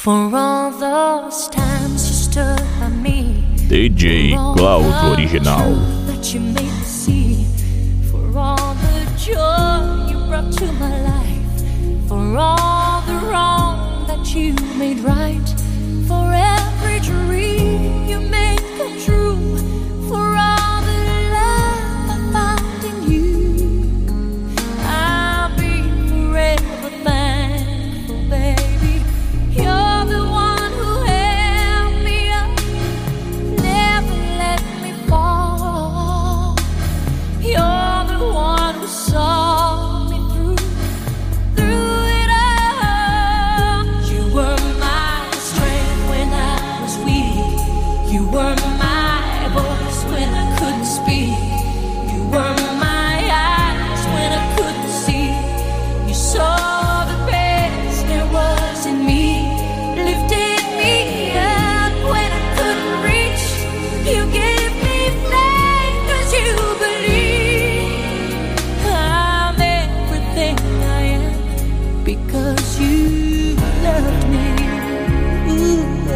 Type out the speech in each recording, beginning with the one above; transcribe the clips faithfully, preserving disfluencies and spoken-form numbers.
For all those times you stood by me, D J Cláudio Original. That you made me see, for all the joy you brought to my life, for all the wrong that you made right, for every dream you made come true, for all the love I found in you, I'll be forever thankful, baby. You're the one who held me up, never let me fall. You're the one who saw me through, through it all. You were my strength when I was weak. You were my voice when I couldn't speak. You were my eyes when I couldn't see. You saw the best there was in me, lifted me up when I couldn't reach. You gave me faith 'cause you believe I'm everything I am because you loved me. Ooh,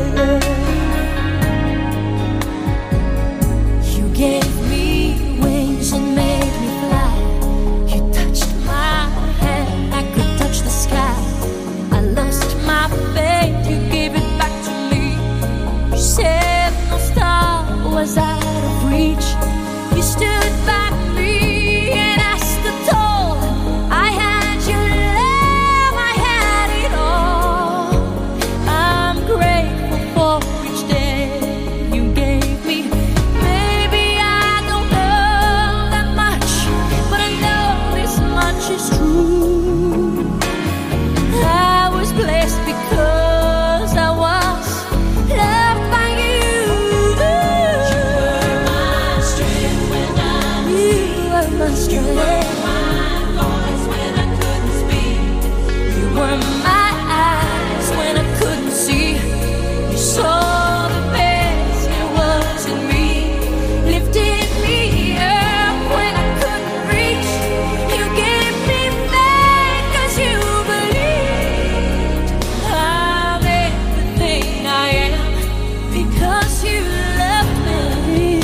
you gave me wings and made me fly. You touched my hand, I could touch the sky. I lost my faith, you gave it back to me. You said no star was out of reach. You stood by me and I stood tall. I had your love, I had it all. I'm grateful for each day you gave me. Maybe I don't know that much, but I know this much is true. I was blessed because I was loved by you. You were my strength when I was weak. You were my strength. You were my voice when I couldn't speak. You were my eyes when I couldn't see. You saw the best there was in me, lifted me up when I couldn't reach. You gave me faith 'cause you believed I'm everything I am because you loved me.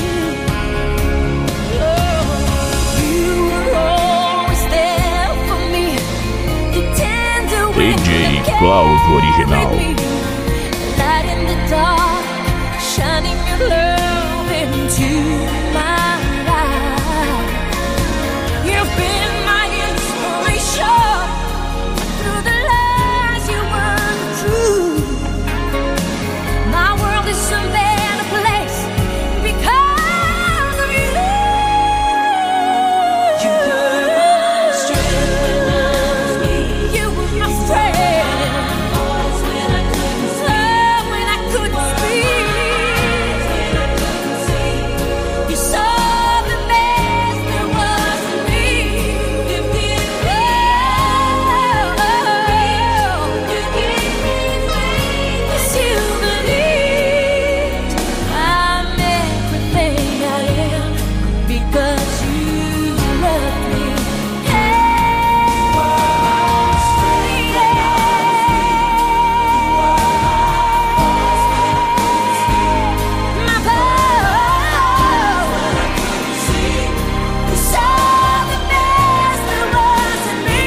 Oh, you were always there for me, the tender D wind J that Cláudio Original. carried me, light in the dark, shining your love into my life. You've been my inspiration through the lies you weren't true. My world is a better place because of you. You were my strength when I was weak. You were my strength. Voice when I couldn't speak. When I couldn't speak. When I couldn't see. You saw the best there was in me. Lifted me up. You gave me faith 'cause you believed I'm everything I am because you loved me. My power. You saw the best there was in me.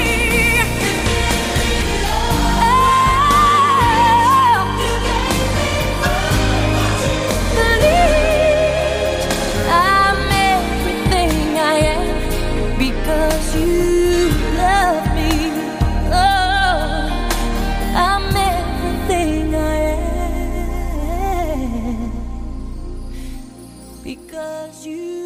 Believed I'm everything I am because you love me. Oh, I'm everything I am because you